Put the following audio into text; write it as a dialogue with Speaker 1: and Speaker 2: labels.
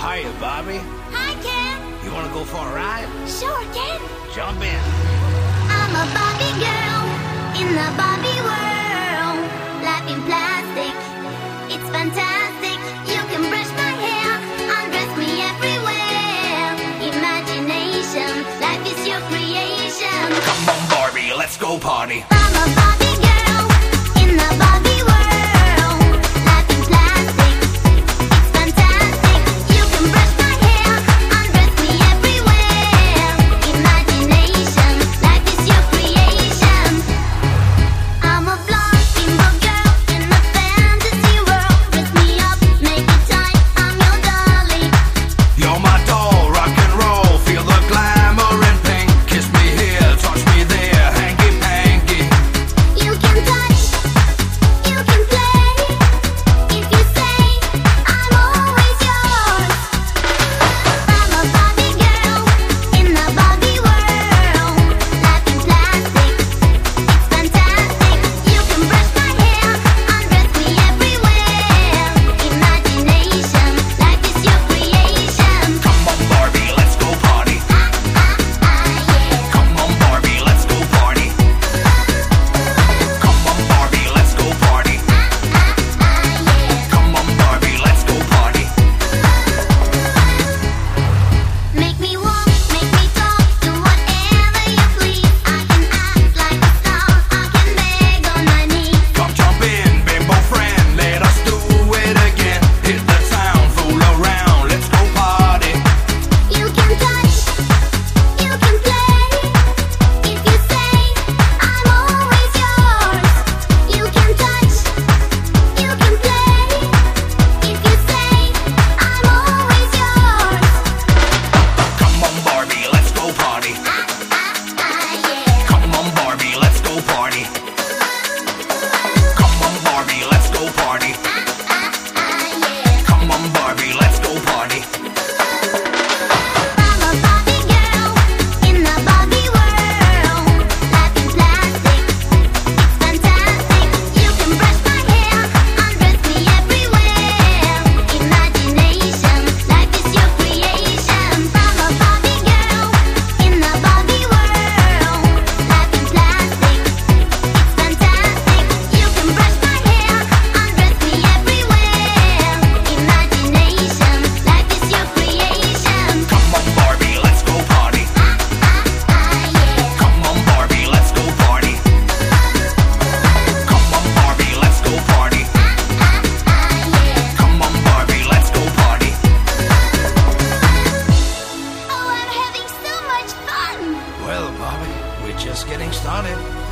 Speaker 1: Hiya, Bobby.
Speaker 2: Hi, Ken.
Speaker 1: You want to go for a ride?
Speaker 2: Sure, Ken.
Speaker 1: Jump in.
Speaker 2: I'm a Barbie girl in the Barbie world. Life in plastic, it's fantastic. You can brush my hair, undress me everywhere. Imagination, life is your creation.
Speaker 1: Come on, Barbie, let's go party.
Speaker 2: I'm a Barbie girl in the Barbie world. Life in plastic, it's fantastic. You can brush my hair, undress me everywhere. Imagination, life is your creation. I'm a blonde bimbo girl in a fantasy world. Dress me up, make it tight, I'm your dolly.
Speaker 1: You're my doll, rock and roll. Feel the glamour and pink. Kiss me here, touch me there. Hanky panky.
Speaker 2: You can touch, you can play. If you say, I'm always yours. I'm a Barbie girl in the Barbie world. Life in plastic, it's fantastic. You can brush my hair, undress me everywhere. Imagination, life is your creation.
Speaker 1: Come on, Barbie, let's go party.
Speaker 2: Yeah.
Speaker 1: Come on, Barbie, let's go party. Come on, Barbie, let's go party.
Speaker 2: Yeah.
Speaker 1: Come on, Barbie, let's go party.
Speaker 2: Make me walk, make me talk, do whatever you please. I can act like a star, I can beg on my knees.
Speaker 1: Come jump in, bimbo friend. Let us do it again. Hit the town, fool around. Let's go party.
Speaker 2: You can touch, you can play. If you say, I'm always yours. You can touch, you can play. If you say, I'm always yours.
Speaker 1: Come on, Barbie, let's go party.
Speaker 2: Yeah.
Speaker 1: Come on, Barbie, let's go party. Come on, Barbie, let's go party.
Speaker 2: Yeah.
Speaker 1: Come on, Barbie, let's go party.
Speaker 2: I'm a Barbie girl in the Barbie world. Life in plastic, it's fantastic. You can brush my hair, undress me everywhere. Imagination, life is your creation. I'm a Barbie girl in the Barbie world. Life in plastic, it's fantastic. You can brush my hair, undress me everywhere. Imagination, life is your creation.
Speaker 1: Come on, Barbie, let's go party.
Speaker 2: Yeah.
Speaker 1: Come on, Barbie, let's go party. Come on, Barbie, let's go party. Come on, Barbie, let's go party.
Speaker 2: Oh, I'm having so much fun!
Speaker 1: Well, Bobby, we're just getting started.